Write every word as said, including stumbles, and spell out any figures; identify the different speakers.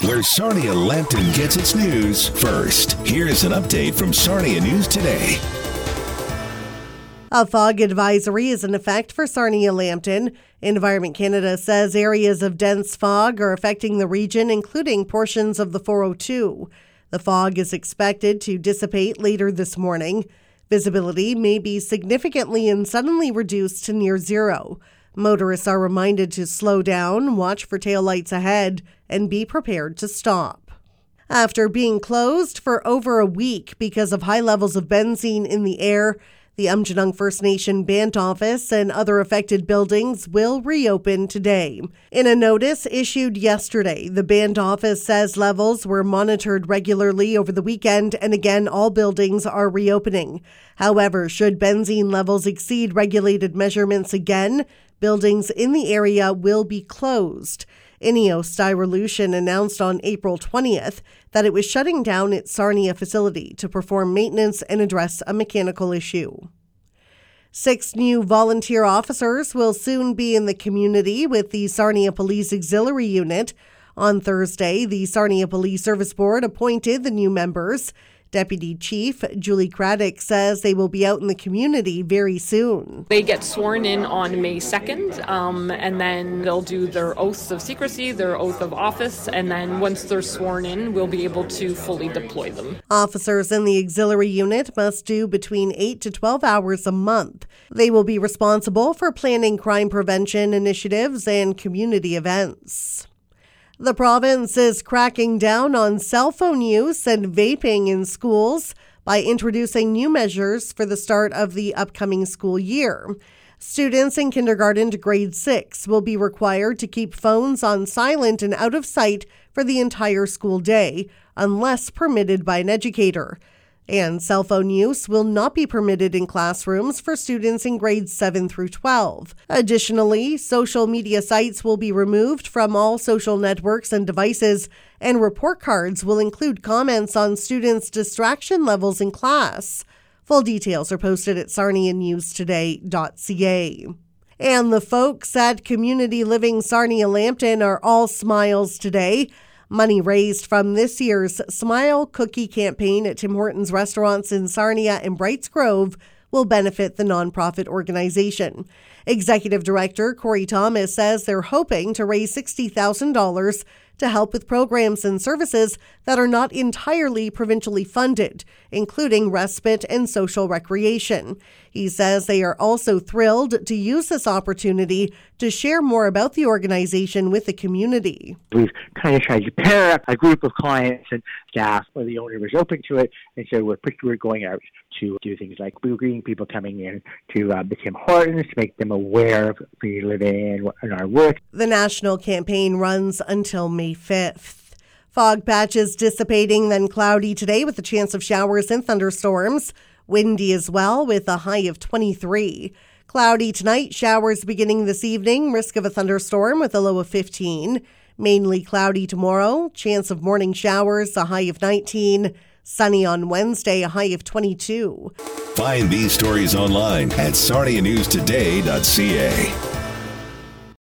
Speaker 1: where Sarnia Lambton gets its news first. Here's an update from Sarnia News Today.
Speaker 2: A fog advisory is in effect for Sarnia Lambton. Environment Canada says areas of dense fog are affecting the region, including portions of the four oh two. The fog is expected to dissipate later this morning. Visibility may be significantly and suddenly reduced to near zero. Motorists are reminded to slow down, watch for taillights ahead, and be prepared to stop. After being closed for over a week because of high levels of benzene in the air, the Aamjiwnaang First Nation Band Office and other affected buildings will reopen today. In a notice issued yesterday, the Band Office says levels were monitored regularly over the weekend, and again, all buildings are reopening. However, should benzene levels exceed regulated measurements again, buildings in the area will be closed. INEO Styrolution announced on April twentieth that it was shutting down its Sarnia facility to perform maintenance and address a mechanical issue. Six new volunteer officers will soon be in the community with the Sarnia Police Auxiliary Unit. On Thursday, the Sarnia Police Service Board appointed the new members. Deputy Chief Julie Craddock says they will be out in the community very soon.
Speaker 3: They get sworn in on May second, um, and then they'll do their oaths of secrecy, their oath of office, and then once they're sworn in, we'll be able to fully deploy them.
Speaker 2: Officers in the auxiliary unit must do between eight to twelve hours a month. They will be responsible for planning crime prevention initiatives and community events. The province is cracking down on cell phone use and vaping in schools by introducing new measures for the start of the upcoming school year. Students in kindergarten to grade six will be required to keep phones on silent and out of sight for the entire school day, unless permitted by an educator. And cell phone use will not be permitted in classrooms for students in grades seven through twelve. Additionally, social media sites will be removed from all social networks and devices, and report cards will include comments on students' distraction levels in class. Full details are posted at sarnia news today dot c a. And the folks at Community Living Sarnia Lambton are all smiles today. Money raised from this year's Smile Cookie campaign at Tim Hortons restaurants in Sarnia and Brights Grove will benefit the nonprofit organization. Executive Director Corey Thomas says they're hoping to raise sixty thousand dollars to help with programs and services that are not entirely provincially funded, including respite and social recreation. He says they are also thrilled to use this opportunity to share more about the organization with the community.
Speaker 4: We've kind of tried to pair up a group of clients and staff where the owner was open to it, and so we're, we're going out to do things like we're greeting people coming in to uh, the Tim Hortons to make them aware of free living and, and our work.
Speaker 2: The national campaign runs until May fifth. Fog patches dissipating, then cloudy today with a chance of showers and thunderstorms. Windy as well with a high of twenty-three. Cloudy tonight, showers beginning this evening, risk of a thunderstorm with a low of fifteen. Mainly cloudy tomorrow, chance of morning showers, a high of nineteen. Sunny on Wednesday, a high of twenty-two.
Speaker 1: Find these stories online at sarnia news today dot c a.